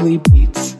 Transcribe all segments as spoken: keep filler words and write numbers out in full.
Lovely Beats.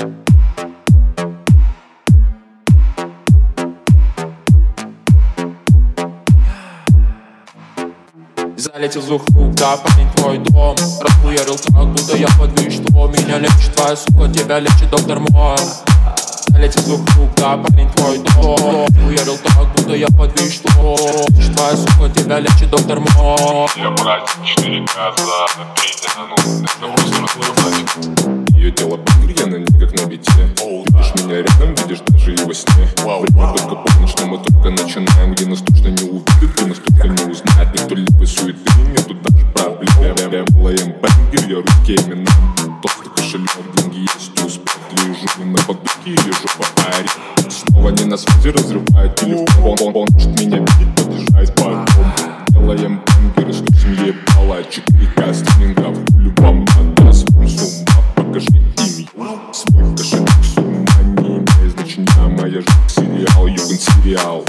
Залетел звук рук, да, парень, твой дом. Расхуярил так, будто я подвиж, что меня лечит твоя сука, тебя лечит доктор мой. Залетел звук рук, да, парень, твой дом. Расхуярил так, будто я подвиж, что лечит твоя сука, тебя лечит доктор мой. Я брать четыре газа на третья, ну, это быстро сказать. Ее тело бангер, я на ней как на бите. Видишь меня рядом, видишь даже и во сне. Понимаю, только помнишь, что мы только начинаем. Где нас точно не увидят, где нас только не узнает. Никто либо суеты, нету даже проблем. Я лаем бангер, я русский Эминем. Толстый кошелек, деньги есть, успех. Лежу не на подушке или жопа ари. Снова не на связи, разрывает телефон. Он, он может меня видеть, подъезжает по дому. Делаем бангеры, скрутим ебало. четыре ка стримингов, любом надо своим с ума. Покажи имя, свой кошелек с ума не имеет значения. Моя жизнь сериал, юган сериал.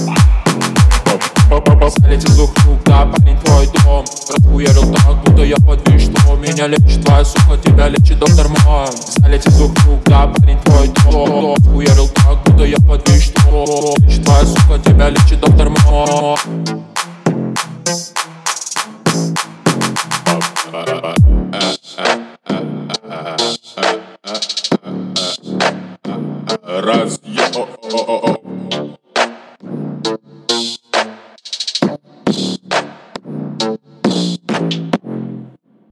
Залетел звук рук, да, парень, твой дом. Расхуярил так, будто я подвиж, что меня лечит твоя сука, тебя лечит доктор мой. Залетел звук рук, да, парень, твой дом. Расхуярил так, будто я подвиж, что лечит твоя сука, тебя лечит доктор мой.